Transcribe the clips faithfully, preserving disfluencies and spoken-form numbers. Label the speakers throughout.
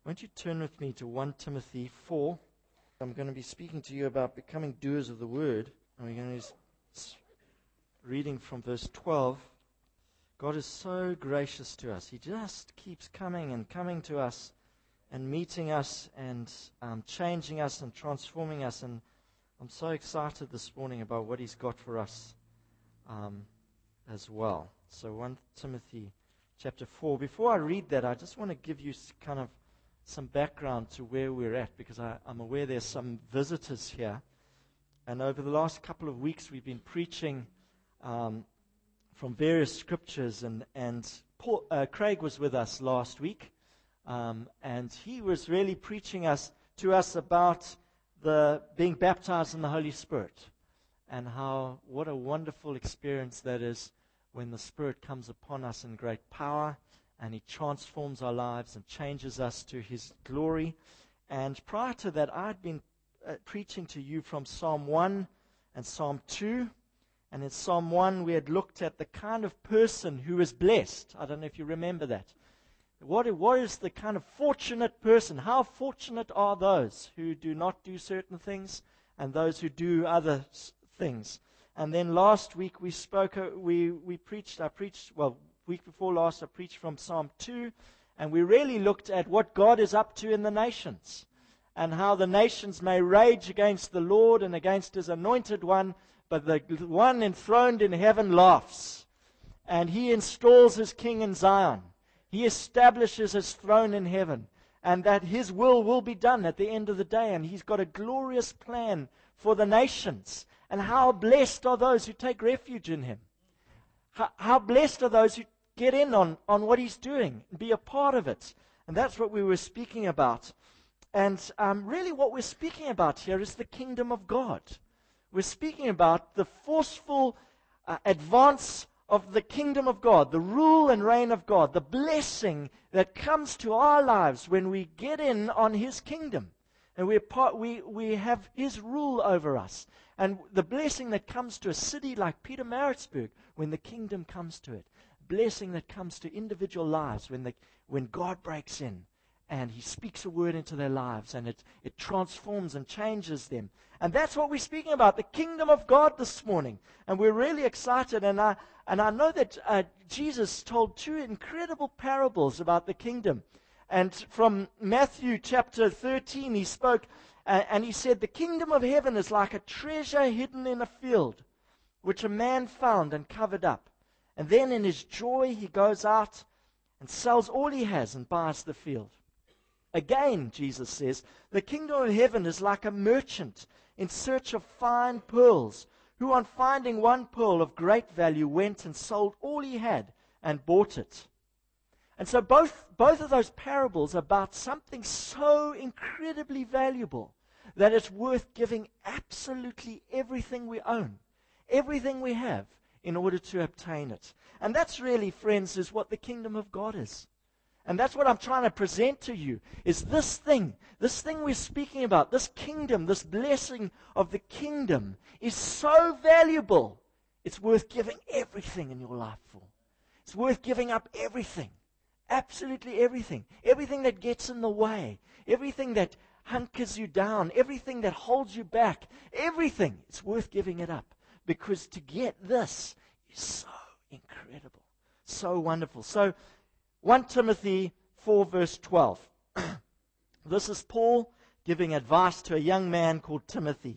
Speaker 1: Won't you turn with me to First Timothy four? I'm going to be speaking to you about becoming doers of the word. And we're going to be reading from verse twelve. God is so gracious to us. He just keeps coming and coming to us and meeting us and um, changing us and transforming us. And I'm so excited this morning about what He's got for us um, as well. So First Timothy chapter four. Before I read that, I just want to give you kind of some background to where we're at, because I, I'm aware there's some visitors here. And over the last couple of weeks, we've been preaching um, from various scriptures. And, and Paul, uh, Craig was with us last week, um, and he was really preaching us to us about the being baptized in the Holy Spirit, and how what a wonderful experience that is when the Spirit comes upon us in great power, and He transforms our lives and changes us to His glory. And prior to that, I'd been uh, preaching to you from Psalm one and Psalm two. And in Psalm one, we had looked at the kind of person who is blessed. I don't know if you remember that. What, what is the kind of fortunate person? How fortunate are those who do not do certain things and those who do other things? And then last week we spoke, uh, we, we preached, I preached, well, week before last I preached from Psalm two, and we really looked at what God is up to in the nations, and how the nations may rage against the Lord and against His anointed one, but the one enthroned in heaven laughs, and He installs His king in Zion. He establishes His throne in heaven, and that His will will be done at the end of the day, and He's got a glorious plan for the nations. And how blessed are those who take refuge in Him. How, how blessed are those who get in on, on what He's doing and be a part of it. And that's what we were speaking about. And um, really what we're speaking about here is the kingdom of God. We're speaking about the forceful uh, advance of the kingdom of God, the rule and reign of God, the blessing that comes to our lives when we get in on His kingdom. And we're part, we, we have His rule over us. And the blessing that comes to a city like Pietermaritzburg when the kingdom comes to it. Blessing that comes to individual lives when, the, when God breaks in and He speaks a word into their lives, and it, it transforms and changes them. And that's what we're speaking about, the kingdom of God this morning. And we're really excited. And I, and I know that uh, Jesus told two incredible parables about the kingdom. And from Matthew chapter thirteen, He spoke, uh, and He said, the kingdom of heaven is like a treasure hidden in a field, which a man found and covered up. And then in his joy, he goes out and sells all he has and buys the field. Again, Jesus says, the kingdom of heaven is like a merchant in search of fine pearls, who on finding one pearl of great value went and sold all he had and bought it. And so both, both of those parables are about something so incredibly valuable that it's worth giving absolutely everything we own, everything we have, in order to obtain it. And that's really, friends, is what the kingdom of God is. And that's what I'm trying to present to you, is this thing, this thing we're speaking about, this kingdom, this blessing of the kingdom is so valuable, it's worth giving everything in your life for. It's worth giving up everything, absolutely everything, everything that gets in the way, everything that hunkers you down, everything that holds you back, everything, it's worth giving it up. Because to get this is so incredible, so wonderful. So, First Timothy four verse twelve. This is Paul giving advice to a young man called Timothy.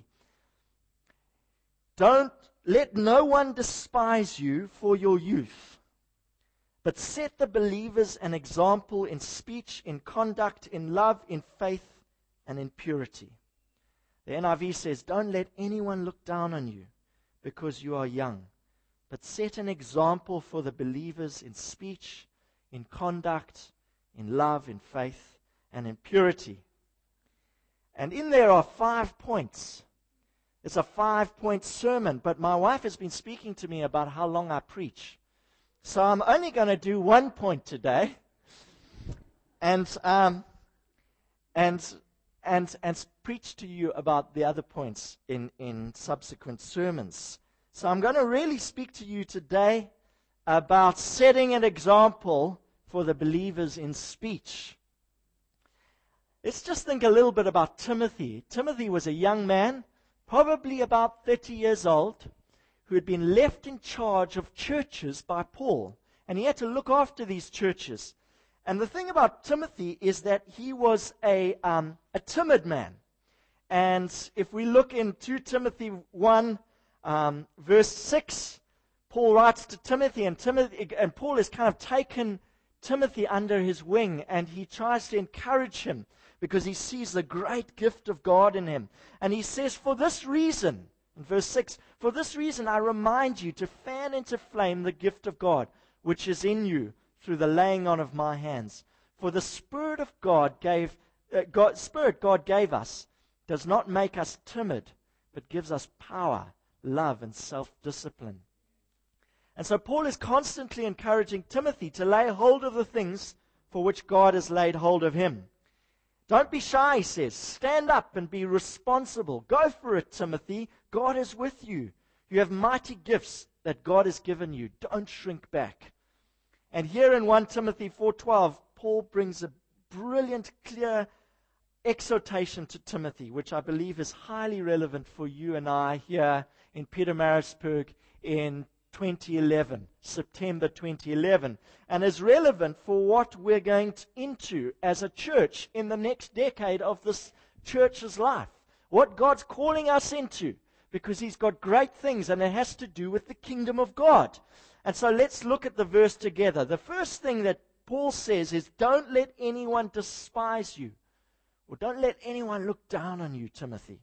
Speaker 1: Don't let no one despise you for your youth, but set the believers an example in speech, in conduct, in love, in faith, and in purity. The N I V says, don't let anyone look down on you because you are young, but set an example for the believers in speech, in conduct, in love, in faith, and in purity. And in there are five points. It's a five-point sermon, but my wife has been speaking to me about how long I preach. So I'm only going to do one point today, and um, and and and preach to you about the other points in, in subsequent sermons. So I'm going to really speak to you today about setting an example for the believers in speech. Let's just think a little bit about Timothy. Timothy was a young man, probably about thirty years old, who had been left in charge of churches by Paul. And he had to look after these churches. And the thing about Timothy is that he was a, um, a timid man. And if we look in Second Timothy one, um, verse six, Paul writes to Timothy, and Timothy, and Paul has kind of taken Timothy under his wing, and he tries to encourage him because he sees the great gift of God in him. And he says, for this reason, in verse six, for this reason I remind you to fan into flame the gift of God, which is in you through the laying on of my hands. For the Spirit of God gave, uh, God, Spirit God gave us does not make us timid, but gives us power, love, and self-discipline. And so Paul is constantly encouraging Timothy to lay hold of the things for which God has laid hold of him. Don't be shy, he says. Stand up and be responsible. Go for it, Timothy. God is with you. You have mighty gifts that God has given you. Don't shrink back. And here in First Timothy four twelve, Paul brings a brilliant, clear exhortation to Timothy, which I believe is highly relevant for you and I here in Pietermaritzburg in twenty eleven, September twenty eleven, and is relevant for what we're going to, into as a church in the next decade of this church's life. What God's calling us into, because He's got great things, and it has to do with the kingdom of God. And so let's look at the verse together. The first thing that Paul says is, don't let anyone despise you, or don't let anyone look down on you, Timothy.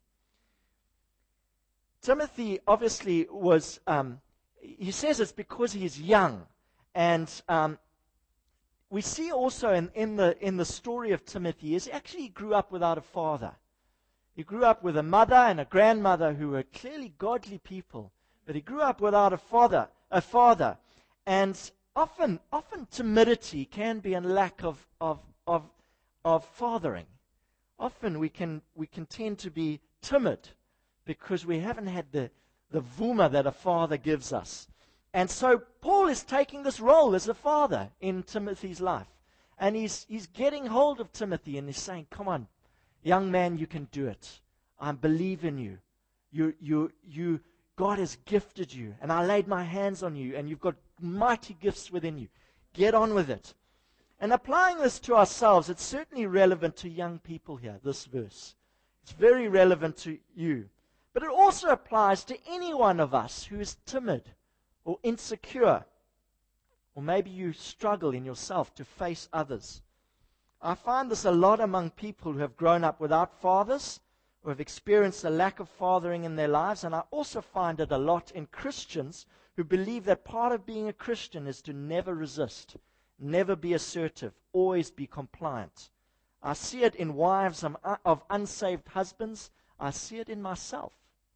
Speaker 1: Timothy obviously was, um, he says it's because he's young. And um, we see also in, in, the, in the story of Timothy is actually he grew up without a father. He grew up with a mother and a grandmother who were clearly godly people. But he grew up without a father. A father. And often, often timidity can be a lack of, of, of, of fathering. Often we can, we can tend to be timid because we haven't had the, the vuma that a father gives us. And so Paul is taking this role as a father in Timothy's life. And he's, he's getting hold of Timothy and he's saying, come on, young man, you can do it. I believe in you. You, you, you, God has gifted you, and I laid my hands on you, and you've got mighty gifts within you. Get on with it. And applying this to ourselves, it's certainly relevant to young people here, this verse. It's very relevant to you. But it also applies to any one of us who is timid or insecure, or maybe you struggle in yourself to face others. I find this a lot among people who have grown up without fathers, or have experienced a lack of fathering in their lives, and I also find it a lot in Christians who believe that part of being a Christian is to never resist, never be assertive, always be compliant. I see it in wives of unsaved husbands. I see it in myself.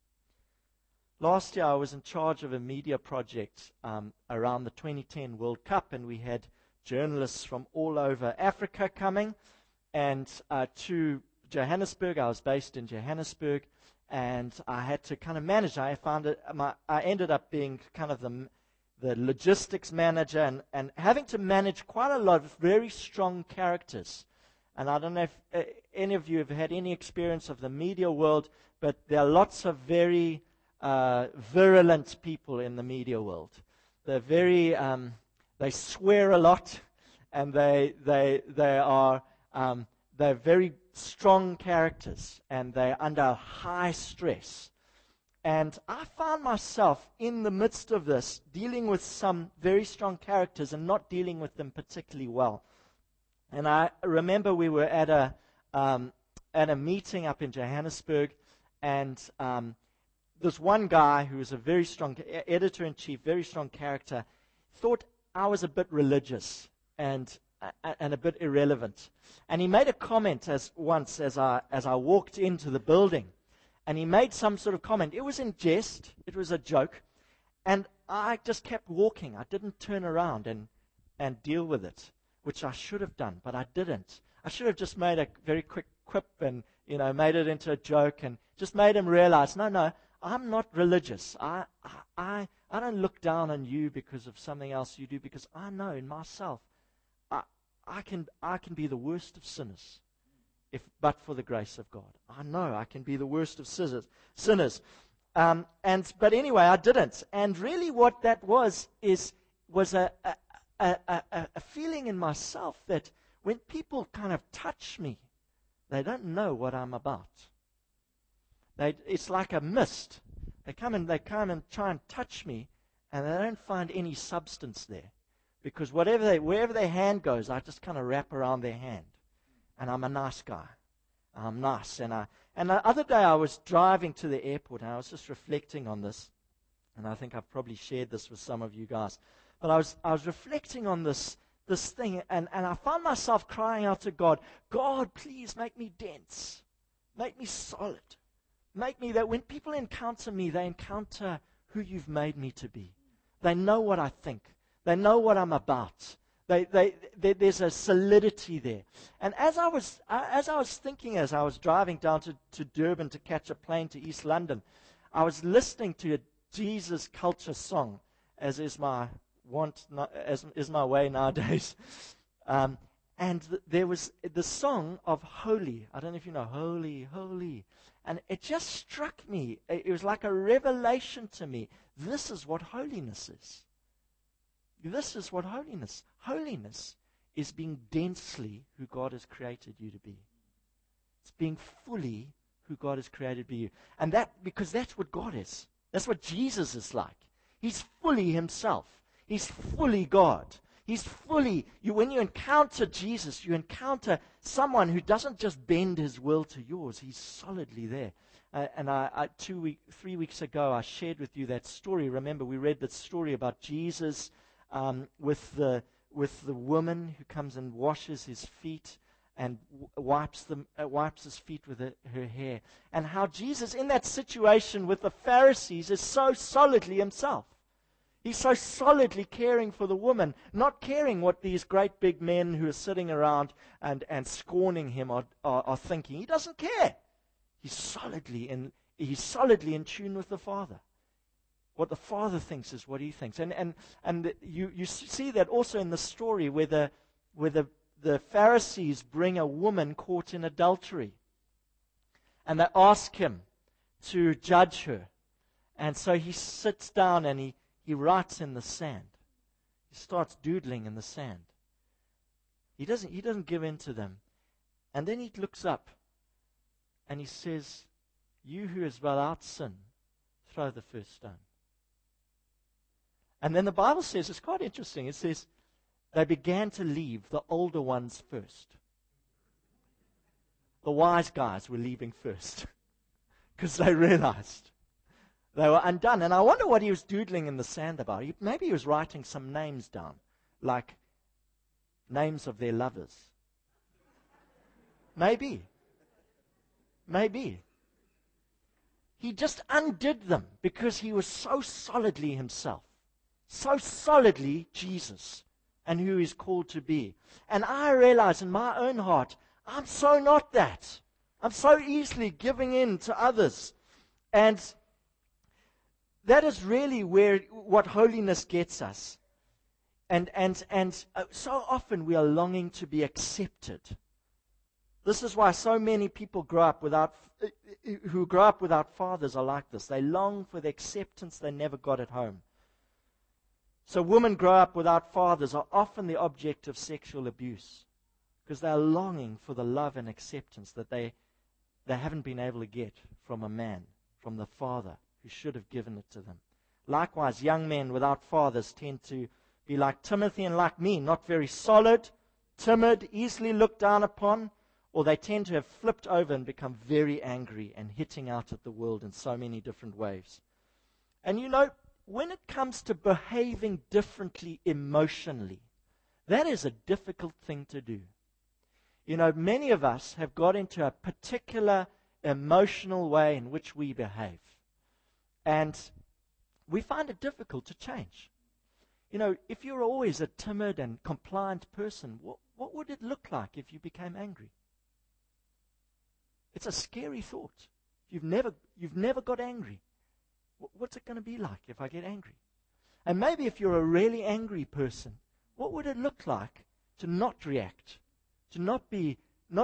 Speaker 1: Last year I was in charge of a media project um, around the twenty ten World Cup, and we had journalists from all over Africa coming, and uh, to Johannesburg. I was based in Johannesburg, and I had to kind of manage. I found it. My, I ended up being kind of the the logistics manager, and, and having to manage quite a lot of very strong characters. And I don't know if uh, any of you have had any experience of the media world, but there are lots of very uh, virulent people in the media world. They're very um, they swear a lot, and they they they are um, they're very strong characters, and they're under high stress. And I found myself in the midst of this, dealing with some very strong characters and not dealing with them particularly well. And I remember we were at a um, at a meeting up in Johannesburg, and um, this one guy who was a very strong editor-in-chief, very strong character, thought I was a bit religious and and a bit irrelevant. And he made a comment as once as I as I walked into the building, and he made some sort of comment. It was in jest, it was a joke, and I just kept walking. I didn't turn around and and deal with it, which I should have done, but I didn't. I should have just made a very quick quip and, you know, made it into a joke and just made him realize, no, no, I'm not religious. I I I don't look down on you because of something else you do, because I know in myself I can I can be the worst of sinners, if but for the grace of God. I know I can be the worst of sinners. sinners. Um, and but anyway, I didn't. And really, what that was is was a a, a, a a feeling in myself that when people kind of touch me, they don't know what I'm about. They, it's like a mist. They come and they come and try and touch me, and they don't find any substance there, because whatever they, wherever their hand goes, I just kind of wrap around their hand, and I'm a nice guy. I'm nice, and I. And the other day I was driving to the airport, and I was just reflecting on this, and I think I've probably shared this with some of you guys. But I was I was reflecting on this this thing, and, and I found myself crying out to God, God, please make me dense, make me solid. Make me that when people encounter me, they encounter who you've made me to be. They know what I think. They know what I'm about. They, they, they, there's a solidity there. And as I was, as I was thinking, as I was driving down to, to Durban to catch a plane to East London, I was listening to a Jesus culture song, as is my want, as is my way nowadays. Um, and th- there was the song of Holy. I don't know if you know Holy, Holy. And it just struck me. It was like a revelation to me. This is what holiness is. This is what holiness. Holiness is being densely who God has created you to be. It's being fully who God has created to be you. And that, because that's what God is. That's what Jesus is like. He's fully himself. He's fully God. He's fully, you, when you encounter Jesus, you encounter someone who doesn't just bend his will to yours. He's solidly there. Uh, and I, I, two week, three weeks ago, I shared with you that story. Remember, we read that story about Jesus um, with the with the woman who comes and washes his feet and w- wipes them, uh, wipes his feet with her, her hair, and how Jesus, in that situation with the Pharisees, is so solidly himself. He's so solidly caring for the woman, not caring what these great big men who are sitting around and, and scorning him are, are, are thinking. He doesn't care. He's solidly in he's solidly in tune with the Father. What the Father thinks is what he thinks. And and and you, you see that also in the story where the where the, the Pharisees bring a woman caught in adultery. And they ask him to judge her. And so he sits down and he He writes in the sand. He starts doodling in the sand. He doesn't, he doesn't give in to them. And then he looks up and he says, "You who is without sin, throw the first stone." And then the Bible says, it's quite interesting, it says, they began to leave the older ones first. The wise guys were leaving first because they realized they were undone. And I wonder what he was doodling in the sand about. He, maybe he was writing some names down, like names of their lovers. Maybe. Maybe. He just undid them because he was so solidly himself. So solidly Jesus and who he's called to be. And I realize in my own heart, I'm so not that. I'm so easily giving in to others. And that is really where what holiness gets us. And and and uh, so often we are longing to be accepted. This is why so many people grow up without uh, who grow up without fathers are like this. They long for the acceptance they never got at home. So women grow up without fathers are often the object of sexual abuse because they are longing for the love and acceptance that they they haven't been able to get from a man, from the father who should have given it to them. Likewise, young men without fathers tend to be like Timothy and like me, not very solid, timid, easily looked down upon, or they tend to have flipped over and become very angry and hitting out at the world in so many different ways. And you know, when it comes to behaving differently emotionally, that is a difficult thing to do. You know, many of us have got into a particular emotional way in which we behave. And we find it difficult to change. You know, if you're always a timid and compliant person, what, what would it look like if you became angry? It's a scary thought. You've never, you've never got angry. What's it going to be like if I get angry? And maybe if you're a really angry person, what would it look like to not react, to not be, not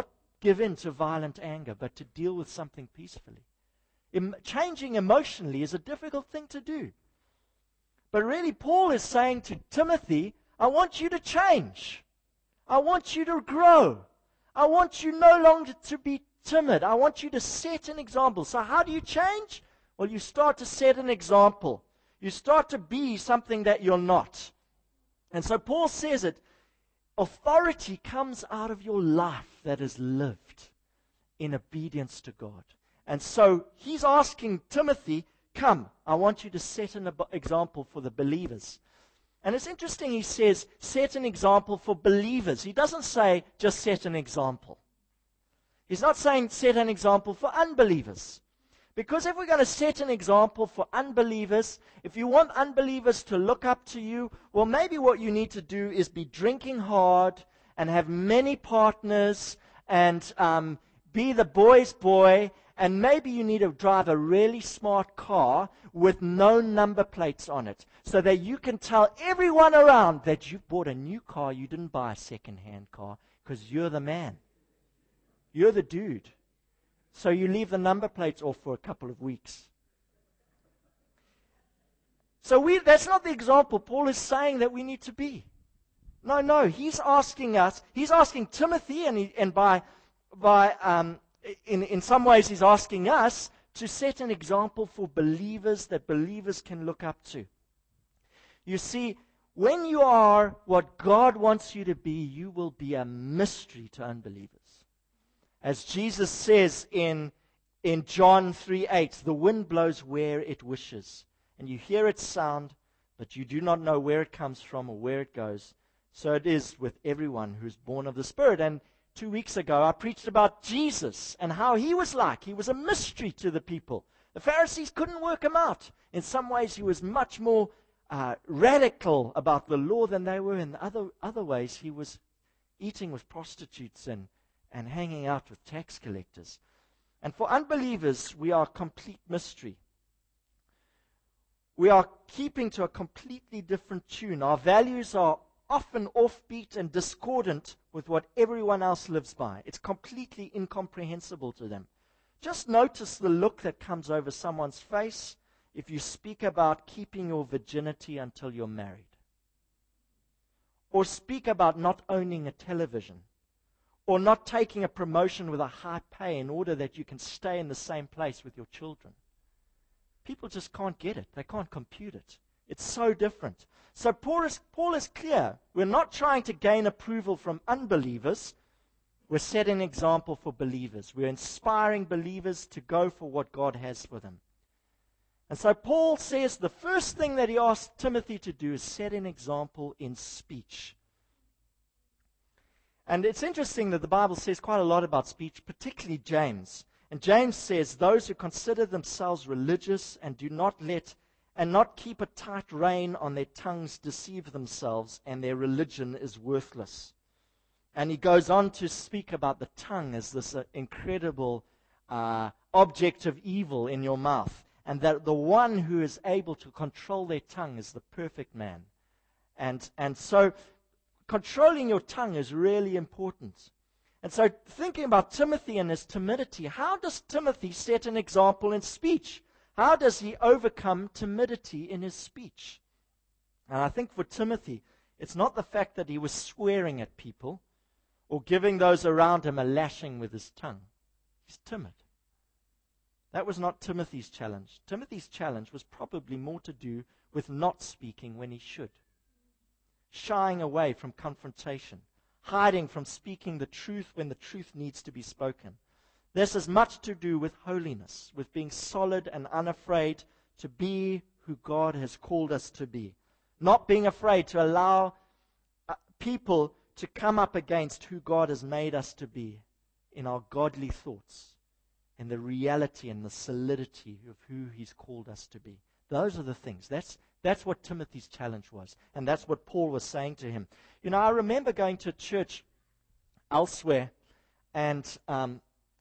Speaker 1: give in to violent anger, but to deal with something peacefully. Em- changing emotionally is a difficult thing to do. But really, Paul is saying to Timothy, I want you to change. I want you to grow. I want you no longer to be timid. I want you to set an example. So how do you change? Well, you start to set an example. You start to be something that you're not. And so Paul says it, authority comes out of your life that is lived in obedience to God. And so he's asking Timothy, come, I want you to set an ab- example for the believers. And it's interesting, he says, set an example for believers. He doesn't say, just set an example. He's not saying, set an example for unbelievers. Because if we're going to set an example for unbelievers, if you want unbelievers to look up to you, well, maybe what you need to do is be drinking hard and have many partners and um, be the boy's boy. And maybe you need to drive a really smart car with no number plates on it so that you can tell everyone around that you bought a new car, you didn't buy a second-hand car because you're the man. You're the dude. So you leave the number plates off for a couple of weeks. So we, that's not the example Paul is saying that we need to be. No, no, he's asking us, he's asking Timothy, and, he, and by, by um, In, in some ways, he's asking us to set an example for believers that believers can look up to. You see, when you are what God wants you to be, you will be a mystery to unbelievers. As Jesus says in, in John three eight, the wind blows where it wishes, and you hear its sound, but you do not know where it comes from or where it goes. So it is with everyone who's born of the Spirit. And Two weeks ago, I preached about Jesus and how he was like. He was a mystery to the people. The Pharisees couldn't work him out. In some ways, he was much more uh, radical about the law than they were. In other other ways, he was eating with prostitutes and, and hanging out with tax collectors. And for unbelievers, we are a complete mystery. We are keeping to a completely different tune. Our values are often offbeat and discordant with what everyone else lives by. It's completely incomprehensible to them. Just notice the look that comes over someone's face if you speak about keeping your virginity until you're married. Or speak about not owning a television. Or not taking a promotion with a high pay in order that you can stay in the same place with your children. People just can't get it. They can't compute it. It's so different. So Paul is, Paul is clear. We're not trying to gain approval from unbelievers. We're setting an example for believers. We're inspiring believers to go for what God has for them. And so Paul says the first thing that he asked Timothy to do is set an example in speech. And it's interesting that the Bible says quite a lot about speech, particularly James. And James says, those who consider themselves religious and do not let and not keep a tight rein on their tongues deceive themselves, and their religion is worthless. And he goes on to speak about the tongue as this uh, incredible uh, object of evil in your mouth, and that the one who is able to control their tongue is the perfect man. And, and so controlling your tongue is really important. And so thinking about Timothy and his timidity, how does Timothy set an example in speech? How does he overcome timidity in his speech? And I think for Timothy, it's not the fact that he was swearing at people or giving those around him a lashing with his tongue. He's timid. That was not Timothy's challenge. Timothy's challenge was probably more to do with not speaking when he should, shying away from confrontation, hiding from speaking the truth when the truth needs to be spoken. This has much to do with holiness, with being solid and unafraid to be who God has called us to be. Not being afraid to allow uh, people to come up against who God has made us to be in our godly thoughts, in the reality and the solidity of who He's called us to be. Those are the things. That's, that's what Timothy's challenge was. And that's what Paul was saying to him. You know, I remember going to a church elsewhere and um,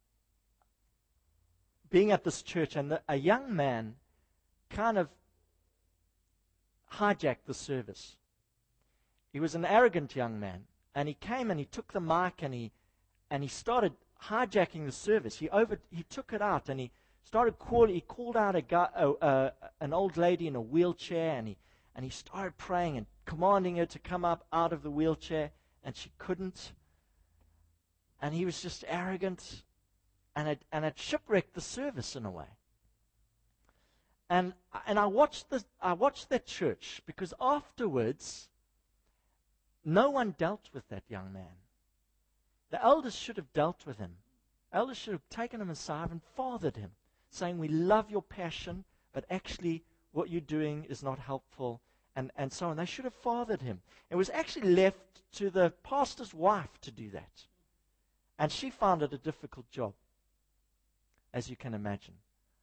Speaker 1: being at this church, and the, a young man kind of hijacked the service. He was an arrogant young man, and he came and he took the mic and he and he started hijacking the service. He over he took it out and he started calling. He called out a guy, uh, uh, an old lady in a wheelchair, and he and he started praying and commanding her to come up out of the wheelchair, and she couldn't. And he was just arrogant, and it and it shipwrecked the service in a way. And and I watched the I watched that church, because afterwards, no one dealt with that young man. The elders should have dealt with him. Elders should have taken him aside and fathered him, saying, "We love your passion, but actually what you're doing is not helpful," and, and so on. They should have fathered him. It was actually left to the pastor's wife to do that. And she found it a difficult job, as you can imagine.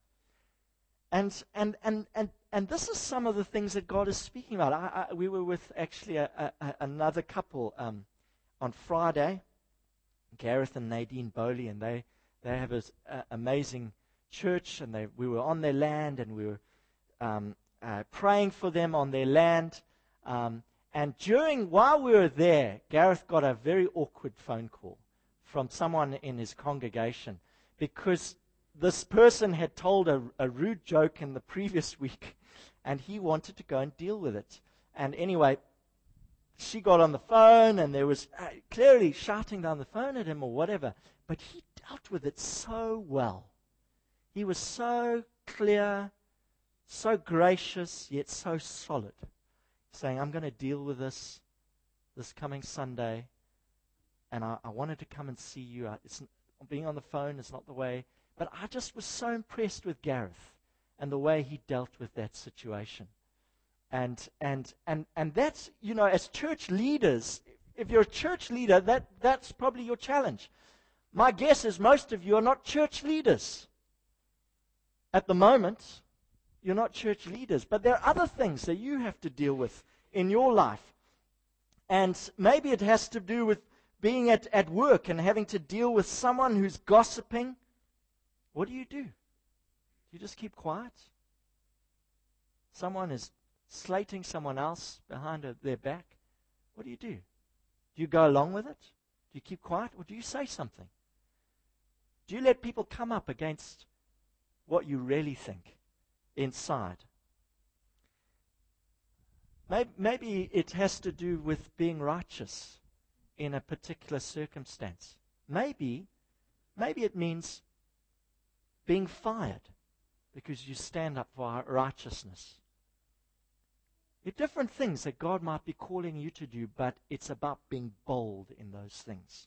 Speaker 1: And and and and, and this is some of the things that God is speaking about. I, I, we were with actually a, a, another couple um, on Friday, Gareth and Nadine Bowley, and they, they have an amazing church, and they we were on their land, and we were um, uh, praying for them on their land. Um, and during, while we were there, Gareth got a very awkward phone call from someone in his congregation, because this person had told a, a rude joke in the previous week, and he wanted to go and deal with it. And anyway, she got on the phone, and there was uh, clearly shouting down the phone at him or whatever, but he dealt with it so well. He was so clear, so gracious, yet so solid, saying, "I'm going to deal with this this coming Sunday, and I, I wanted to come and see you. I, it's, being on the phone is not the way." But I just was so impressed with Gareth and the way he dealt with that situation. And and and and that's, you know, as church leaders, if you're a church leader, that that's probably your challenge. My guess is most of you are not church leaders. At the moment, you're not church leaders. But there are other things that you have to deal with in your life. And maybe it has to do with being at, at work and having to deal with someone who's gossiping. What do you do? Do you just keep quiet? Someone is slating someone else behind a, their back. What do you do? Do you go along with it? Do you keep quiet? Or do you say something? Do you let people come up against what you really think inside? Maybe, maybe it has to do with being righteous in a particular circumstance. Maybe, maybe it means being fired because you stand up for righteousness. They're different things that God might be calling you to do, but it's about being bold in those things.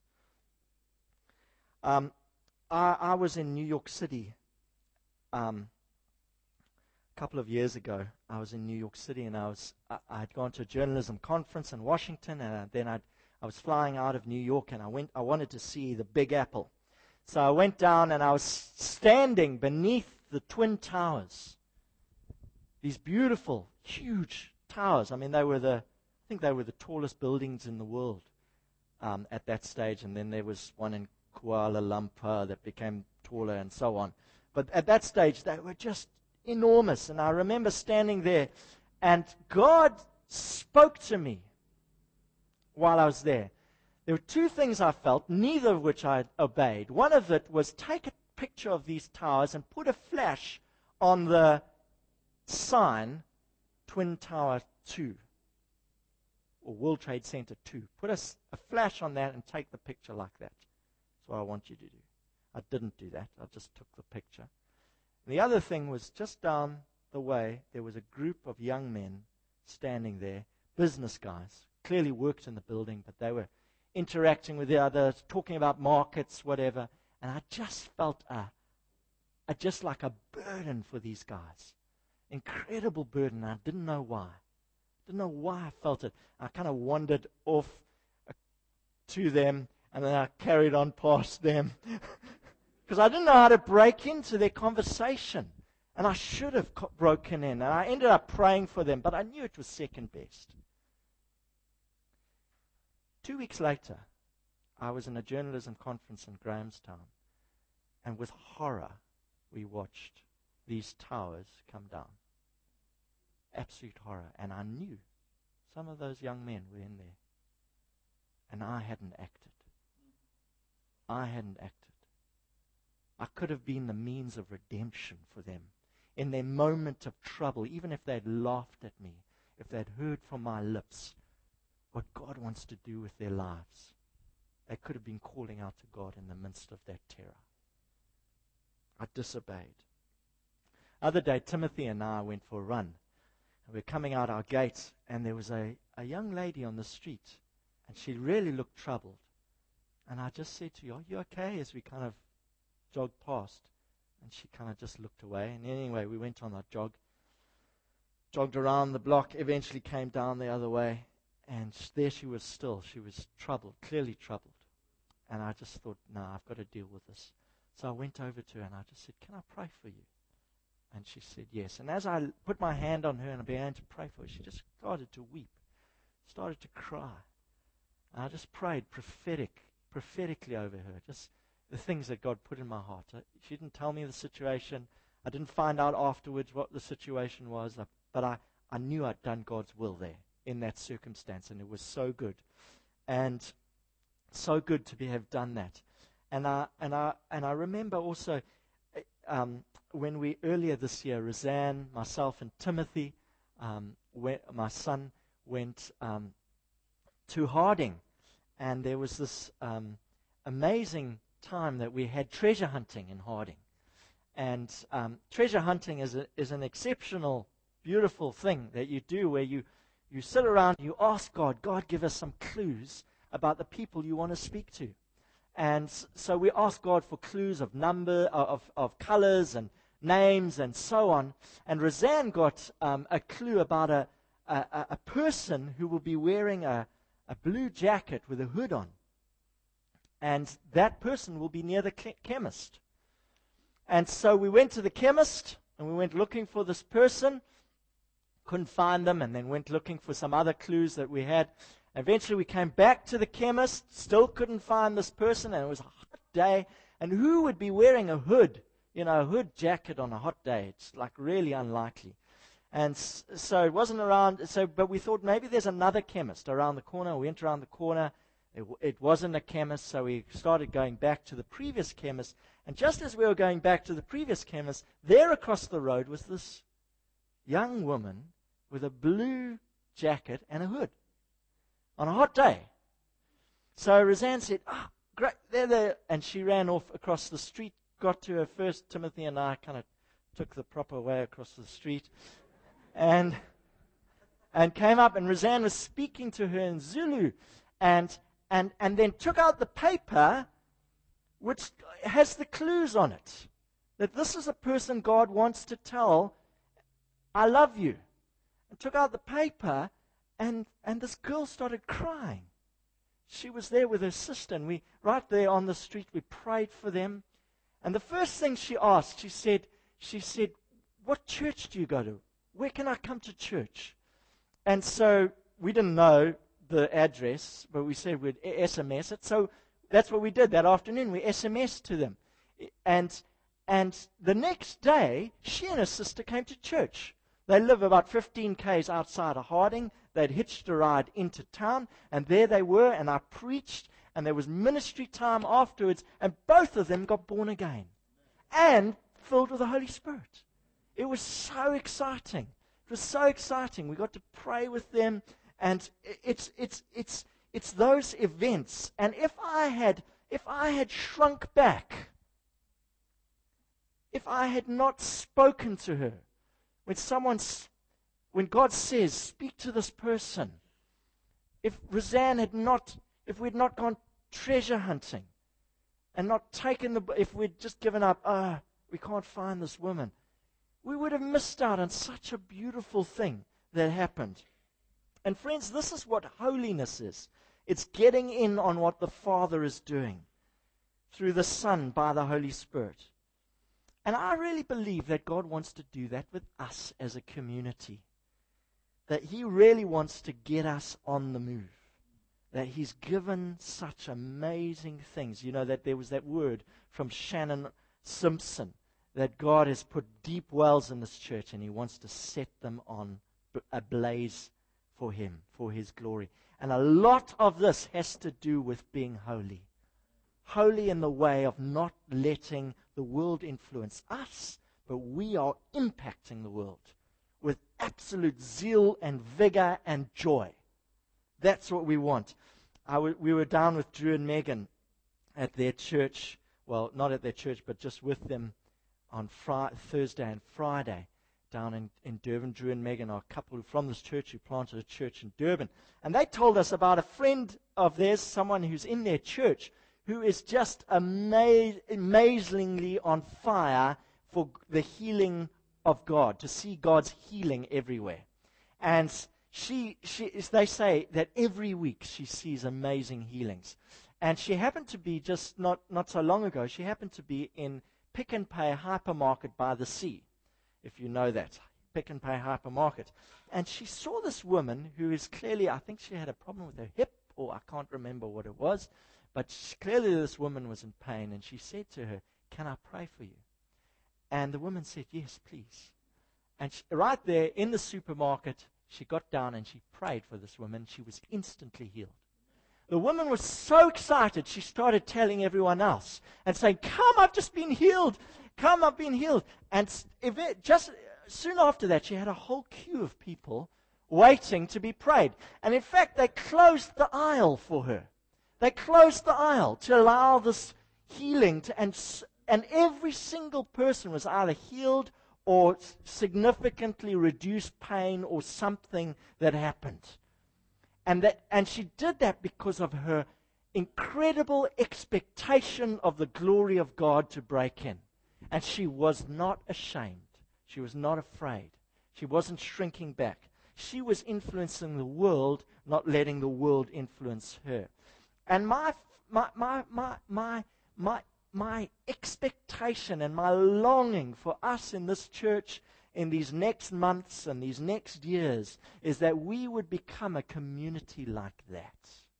Speaker 1: Um, I, I was in New York City um, a couple of years ago. I was in New York City, and I was I, I had gone to a journalism conference in Washington, and then I I was flying out of New York, and I went. I wanted to see the Big Apple. So I went down, and I was standing beneath the Twin Towers. These beautiful, huge towers. I mean, they were the, I think they were the tallest buildings in the world um, at that stage. And then there was one in Kuala Lumpur that became taller and so on. But at that stage, they were just enormous. And I remember standing there, and God spoke to me while I was there. There were two things I felt, neither of which I obeyed. One of it was take a picture of these towers and put a flash on the sign Twin Tower two or World Trade Center two. Put a, a flash on that and take the picture like that. That's what I want you to do. I didn't do that. I just took the picture. And the other thing was just down the way, there was a group of young men standing there, business guys, clearly worked in the building, but they were interacting with the others, talking about markets, whatever. And I just felt a, a just like a burden for these guys. Incredible burden. I didn't know why. Didn't know why I felt it. I kind of wandered off uh, to them, and then I carried on past them. Because I didn't know how to break into their conversation. And I should have co- broken in. And I ended up praying for them, but I knew it was second best. Two weeks later, I was in a journalism conference in Grahamstown, and with horror, we watched these towers come down. Absolute horror. And I knew some of those young men were in there. And I hadn't acted. I hadn't acted. I could have been the means of redemption for them. In their moment of trouble, even if they'd laughed at me, if they'd heard from my lips what God wants to do with their lives, they could have been calling out to God in the midst of that terror. I disobeyed. Other day, Timothy and I went for a run. We were coming out our gate, and there was a, a young lady on the street, and she really looked troubled. And I just said to her, "Are you okay?" as we kind of jogged past. And she kind of just looked away. And anyway, we went on our jog, jogged around the block, eventually came down the other way, and there she was still. She was troubled, clearly troubled. And I just thought, no, I've got to deal with this. So I went over to her and I just said, "Can I pray for you?" And she said yes. And as I put my hand on her and I began to pray for her, she just started to weep, started to cry. And I just prayed prophetic, prophetically over her, just the things that God put in my heart. She didn't tell me the situation. I didn't find out afterwards what the situation was, but I, I knew I'd done God's will there in that circumstance, and it was so good. And so good to be, have done that. And I, and I, and I remember also um, when we, earlier this year, Roseanne, myself, and Timothy, um, went, my son, went um, to Harding. And there was this um, amazing time that we had treasure hunting in Harding. And um, treasure hunting is a, is an exceptional, beautiful thing that you do where you, you sit around, you ask God, "God, give us some clues about the people you want to speak to." And so we ask God for clues of number, of, of colors and names and so on. And Roseanne got um, a clue about a, a, a person who will be wearing a, a blue jacket with a hood on. And that person will be near the chemist. And so we went to the chemist, and we went looking for this person. Couldn't find them, and then went looking for some other clues that we had. Eventually we came back to the chemist, still couldn't find this person, and it was a hot day. And who would be wearing a hood, you know, a hood jacket on a hot day? It's like really unlikely. And so it wasn't around, so but we thought maybe there's another chemist around the corner. We went around the corner. It, it wasn't a chemist, so we started going back to the previous chemist. And just as we were going back to the previous chemist, there across the road was this young woman with a blue jacket and a hood on a hot day. So Roseanne said, "Ah, oh, great, there, there." And she ran off across the street, got to her first. Timothy and I kind of took the proper way across the street. And and came up, and Roseanne was speaking to her in Zulu. And And, and then took out the paper which has the clues on it. That this is a person God wants to tell, "I love you." And took out the paper, and, and this girl started crying. She was there with her sister, and we, right there on the street, we prayed for them. And the first thing she asked, she said, she said, "What church do you go to? Where can I come to church?" And so we didn't know the address, but we said we'd S M S it. So that's what we did that afternoon. We S M S'd to them. And and the next day, she and her sister came to church. They live about fifteen kays outside of Harding. They'd hitched a ride into town, and there they were, and I preached, and there was ministry time afterwards, and both of them got born again and filled with the Holy Spirit. It was so exciting. It was so exciting. We got to pray with them. And it's it's it's it's those events. And if I had if I had shrunk back, if I had not spoken to her, when someone, when God says, "Speak to this person," if Roseanne had not, if we'd not gone treasure hunting, and not taken the, if we'd just given up, "Ah, oh, we can't find this woman," we would have missed out on such a beautiful thing that happened. And friends, this is what holiness is. It's getting in on what the Father is doing through the Son by the Holy Spirit. And I really believe that God wants to do that with us as a community. That He really wants to get us on the move. That He's given such amazing things. You know, that there was that word from Shannon Simpson, that God has put deep wells in this church and He wants to set them on ablaze for Him, for His glory. And a lot of this has to do with being holy. wholly in the way of not letting the world influence us, but we are impacting the world with absolute zeal and vigor and joy. That's what we want. I w- we were down with Drew and Megan at their church, well, not at their church, but just with them on Fri- Thursday and Friday down in, in Durban. Drew and Megan are a couple who, from this church who planted a church in Durban. And they told us about a friend of theirs, someone who's in their church, who is just ama- amazingly on fire for the healing of God, to see God's healing everywhere. And she, she is, they say that every week she sees amazing healings. And she happened to be just not, not so long ago, she happened to be in Pick n Pay hypermarket by the sea, if you know that, Pick n Pay hypermarket. And she saw this woman who is clearly, I think she had a problem with her hip, or I can't remember what it was, but she, clearly this woman was in pain, and she said to her, "Can I pray for you?" And the woman said, "Yes, please." And she, right there in the supermarket, she got down and she prayed for this woman. She was instantly healed. The woman was so excited, she started telling everyone else and saying, "Come, I've just been healed. Come, I've been healed." And if it, just soon after that, she had a whole queue of people waiting to be prayed. And in fact, they closed the aisle for her. They closed the aisle to allow this healing to, and, and every single person was either healed or significantly reduced pain or something that happened. And that, and she did that because of her incredible expectation of the glory of God to break in. And she was not ashamed. She was not afraid. She wasn't shrinking back. She was influencing the world, not letting the world influence her. And my my my my my my, my expectation and my longing for us in this church in these next months and these next years is that we would become a community like that.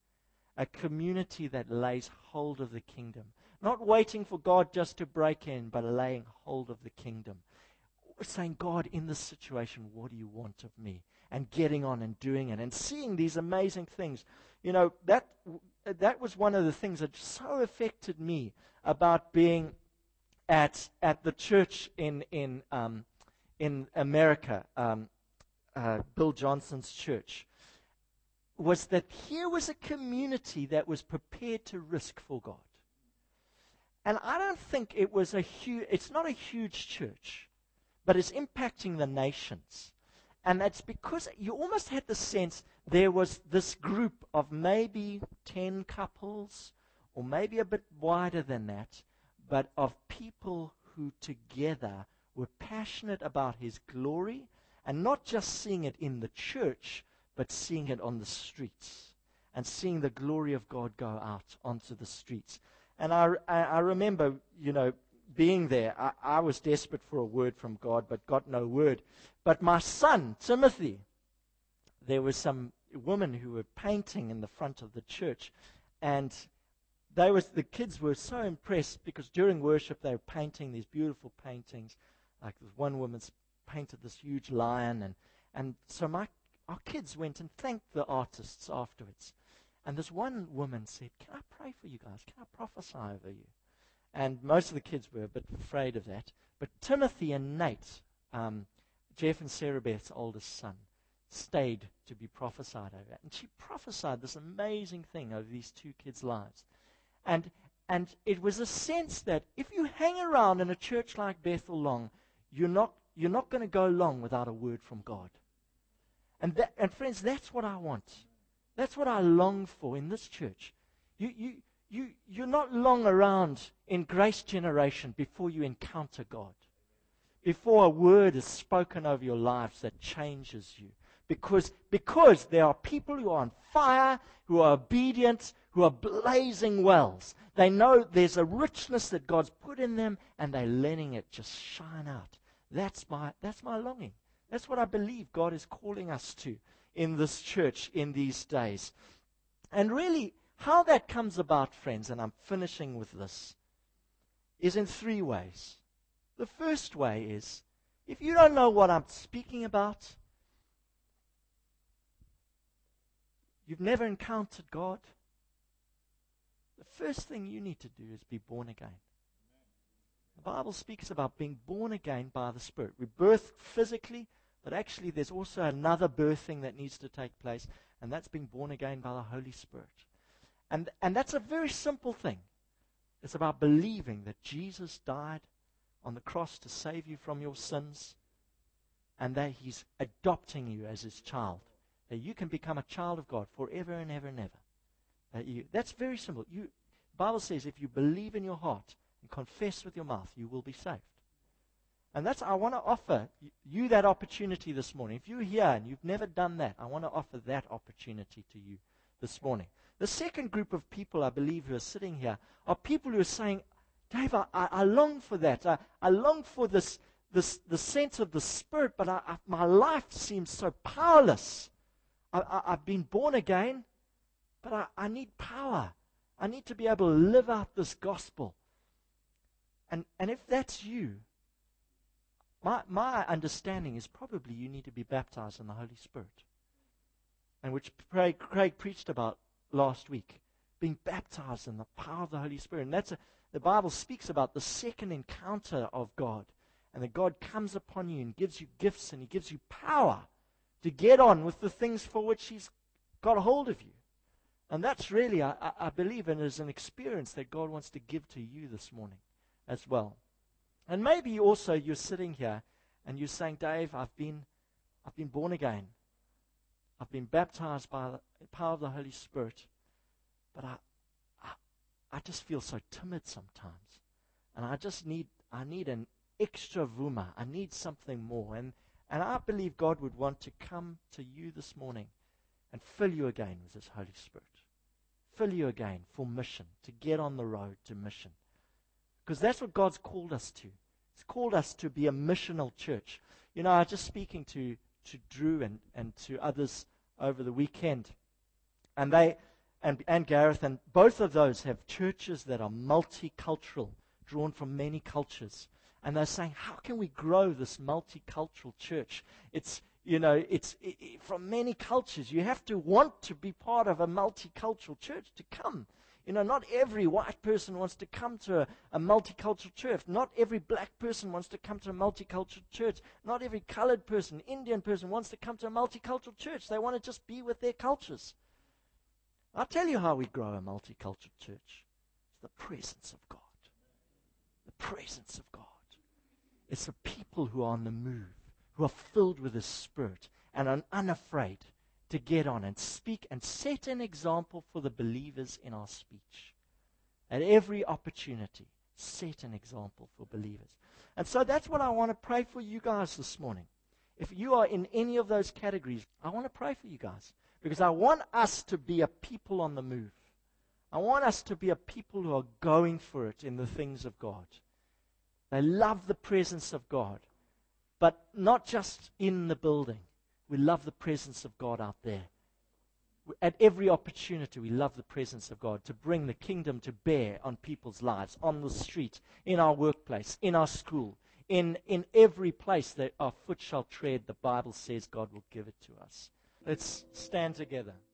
Speaker 1: A community that lays hold of the kingdom. Not waiting for God just to break in, but laying hold of the kingdom. Saying, "God, in this situation, what do you want of me?" And getting on and doing it and seeing these amazing things. You know, that that was one of the things that so affected me about being at at the church in in um, in America, um, uh, Bill Johnson's church, was that here was a community that was prepared to risk for God. And I don't think it was a huge, it's not a huge church, but it's impacting the nations. And that's because you almost had the sense there was this group of maybe ten couples, or maybe a bit wider than that, but of people who together were passionate about His glory, and not just seeing it in the church, but seeing it on the streets, and seeing the glory of God go out onto the streets. And I, I, I remember, you know, being there. I, I was desperate for a word from God, but got no word. But my son, Timothy, there were some women who were painting in the front of the church, and they was the kids were so impressed because during worship they were painting these beautiful paintings. Like one woman's painted this huge lion, and and so my our kids went and thanked the artists afterwards. And this one woman said, "Can I pray for you guys? Can I prophesy over you?" And most of the kids were a bit afraid of that. But Timothy and Nate, um, Jeff and Sarah Beth's oldest son, stayed to be prophesied over. And she prophesied this amazing thing over these two kids' lives. And and it was a sense that if you hang around in a church like Bethel long, you're not you're not going to go long without a word from God. And that, and friends, that's what I want. That's what I long for in this church. You you you you're not long around in Grace Generation before you encounter God. Before a word is spoken over your lives that changes you. Because, because there are people who are on fire, who are obedient, who are blazing wells. They know there's a richness that God's put in them, and they're letting it just shine out. That's my, that's my longing. That's what I believe God is calling us to in this church in these days. And really, how that comes about, friends, and I'm finishing with this, is in three ways. The first way is, if you don't know what I'm speaking about, you've never encountered God, the first thing you need to do is be born again. The Bible speaks about being born again by the Spirit. We're birthed physically, but actually there's also another birthing that needs to take place, and that's being born again by the Holy Spirit. And, and that's a very simple thing. It's about believing that Jesus died on the cross to save you from your sins, and that He's adopting you as His child. That you can become a child of God forever and ever and ever. That you, that's very simple. You, the Bible says if you believe in your heart and confess with your mouth, you will be saved. And that's, I want to offer you that opportunity this morning. If you're here and you've never done that, I want to offer that opportunity to you this morning. The second group of people, I believe, who are sitting here are people who are saying, Dave, I, I, I long for that. I, I long for this, this, the sense of the Spirit, but I, I, my life seems so powerless. I, I, I've been born again, but I, I need power. I need to be able to live out this gospel. And, and if that's you, my, my understanding is probably you need to be baptized in the Holy Spirit. And which Craig, Craig preached about last week, being baptized in the power of the Holy Spirit. And that's a, the Bible speaks about the second encounter of God, and that God comes upon you and gives you gifts, and He gives you power to get on with the things for which He's got a hold of you. And that's really, I, I believe, and is an experience that God wants to give to you this morning as well. And maybe also you're sitting here and you're saying, Dave, I've been, I've been born again. I've been baptized by the power of the Holy Spirit, but I, I, I just feel so timid sometimes, and I just need, I need an extra vuma. I need something more, and and I believe God would want to come to you this morning and fill you again with His Holy Spirit, fill you again for mission, to get on the road to mission, because that's what God's called us to. He's called us to be a missional church. You know, I was just speaking to to Drew and, and to others over the weekend, and they and, and Gareth, and both of those have churches that are multicultural, drawn from many cultures. And they're saying, how can we grow this multicultural church? It's, you know, it's it, it, from many cultures. You have to want to be part of a multicultural church to come. You know, not every white person wants to come to a, a multicultural church. Not every black person wants to come to a multicultural church. Not every colored person, Indian person wants to come to a multicultural church. They want to just be with their cultures. I'll tell you how we grow a multicultural church. It's the presence of God. The presence of God. It's the people who are on the move, who are filled with the Spirit and are unafraid to get on and speak and set an example for the believers in our speech. At every opportunity, set an example for believers. And so that's what I want to pray for you guys this morning. If you are in any of those categories, I want to pray for you guys, because I want us to be a people on the move. I want us to be a people who are going for it in the things of God. They love the presence of God, but not just in the building. We love the presence of God out there. At every opportunity, we love the presence of God to bring the kingdom to bear on people's lives, on the street, in our workplace, in our school, in, in every place that our foot shall tread. The Bible says God will give it to us. Let's stand together.